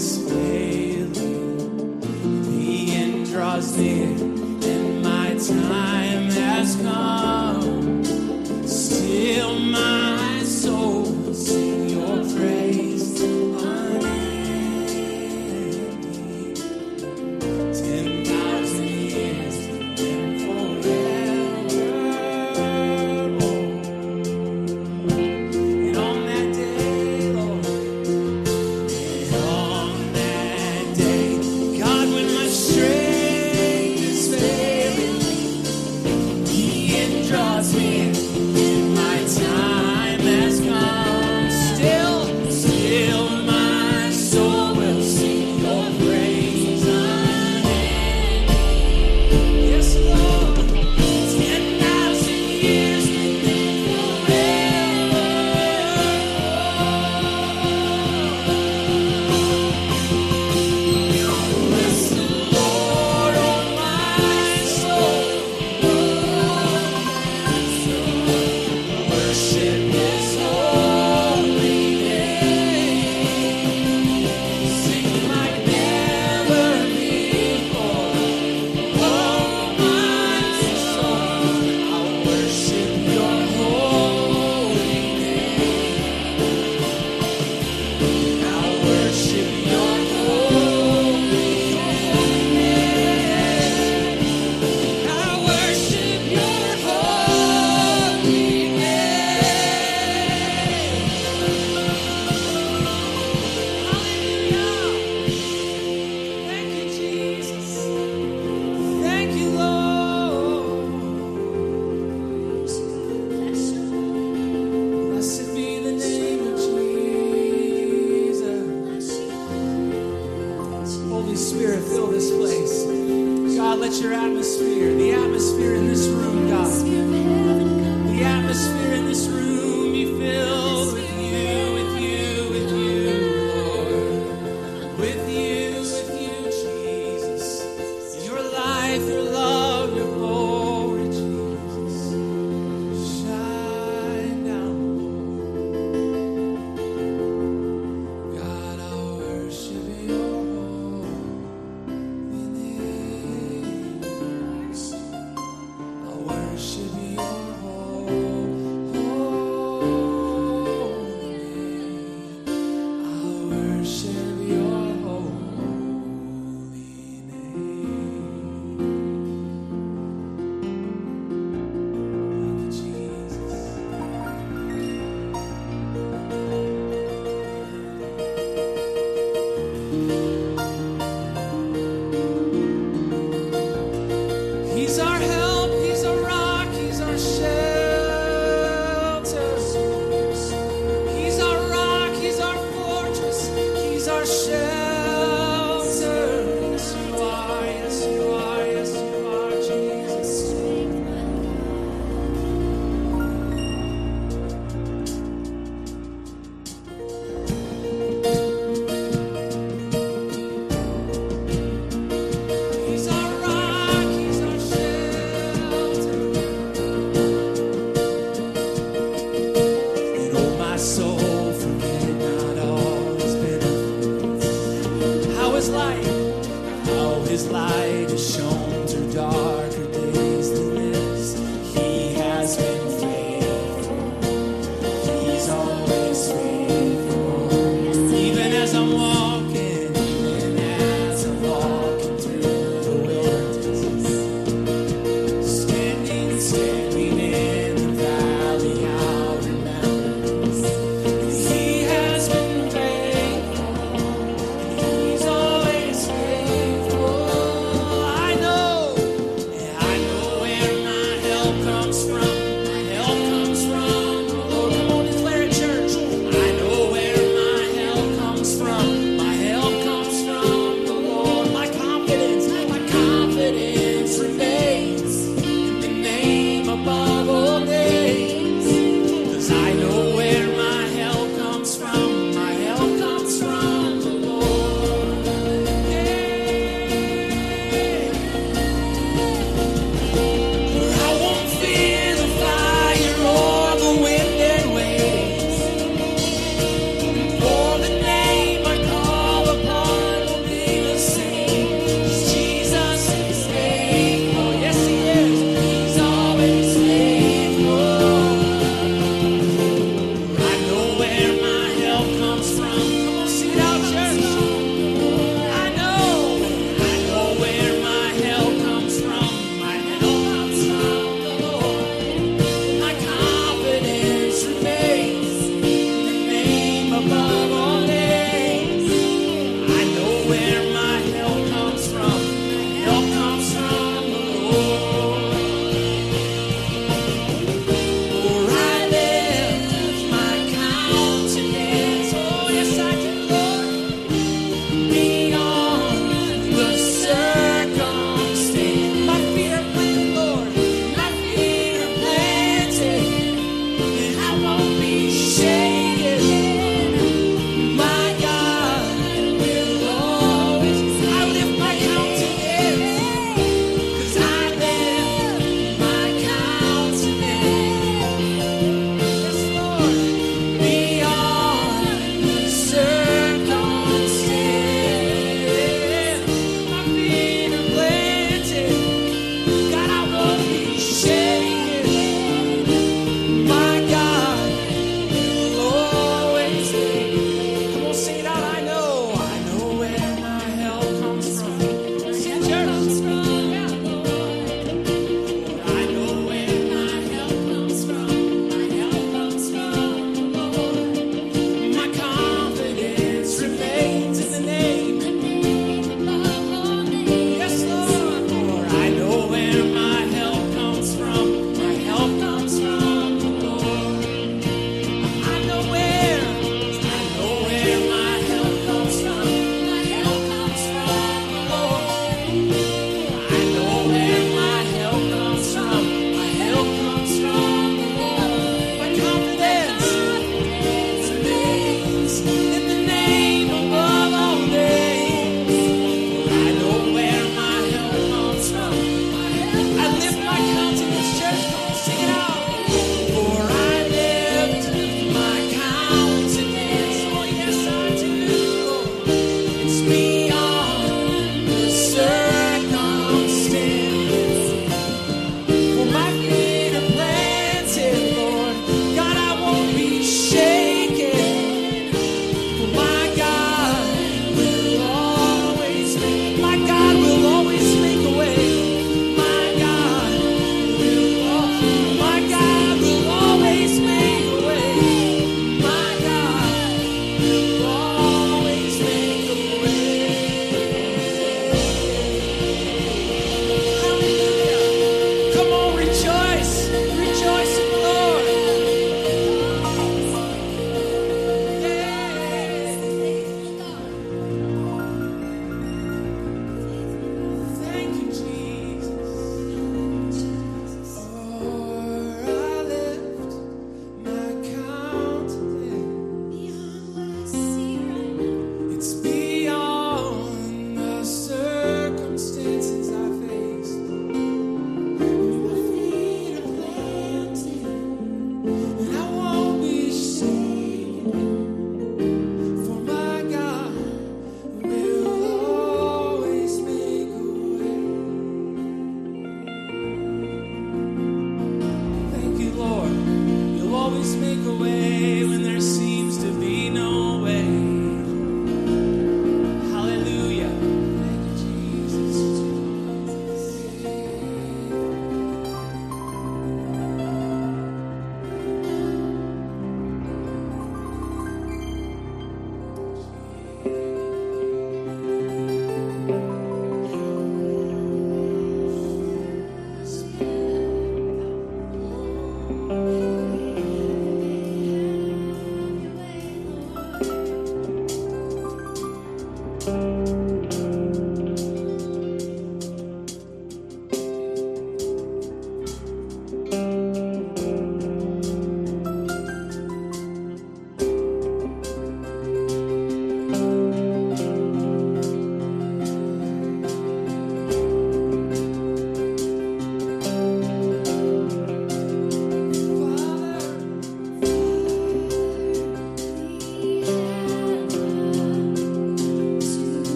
is failing, the end draws near, and my time has come. Still my soul will sing your praise unending. 10,000 years and forevermore. And on that day, Lord, and on that day, God, when my strength is failing, the end draws near, and my time has come. Still my soul will sing your praise unending. Yes, Lord, 10,000 years and forever. Bless the Lord, oh my soul. Worship His holy name. Sing like never before. Oh my soul, I'll worship Your holy name. I'll worship Your holy name. I'll worship Your holy Hallelujah. Thank you, Jesus. Thank you, Lord. Blessed be the name of Jesus. Holy Spirit, fill this place. God, let Your atmosphere, the atmosphere in this room, God, the atmosphere in this room be filled with You, with You, with You, Lord. With You, Jesus. Your life, Your love, Your glory, Jesus. Shine down. God, I'll worship Your holy name. I'll worship Your holy name. I'll worship Your holy name. Thank you, Jesus. He's our help, He's our rock, He's our shelter. He's our rock, He's our fortress, He's our shelter. Yes, You are, yes, You are, yes, You are, Jesus. He's our rock, He's our shelter. And oh, my soul, forget not all His benefits. How His light has shone through darker days than this. He has been faithful. He's always faithful. Even as I'm walking through the wilderness, standing in the valley, I'll remember. He has been faithful. He's always faithful. I know where my help comes from. Help comes from the Lord. For I lift my countenance, oh yes I do, Lord, beyond the circumstance. My feet are planted, Lord. My feet are planted, and I won't be shaken. My God will always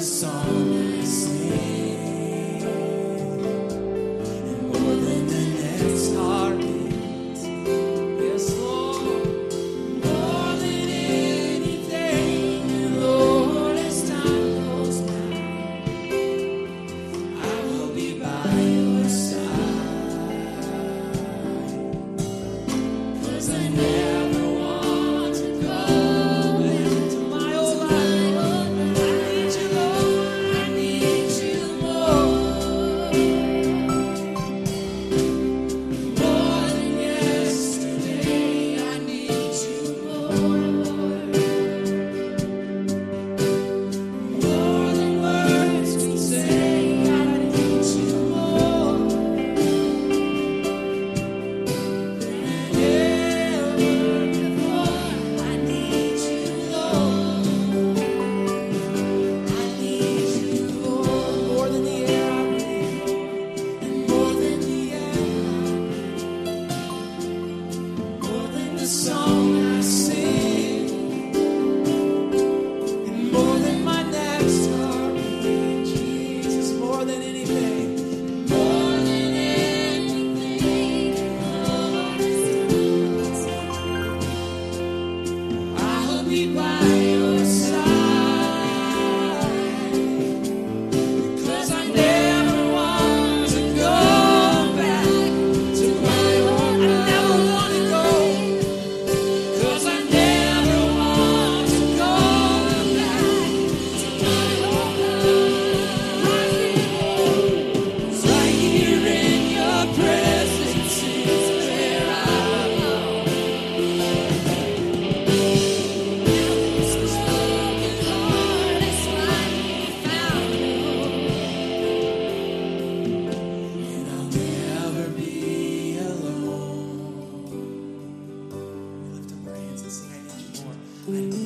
I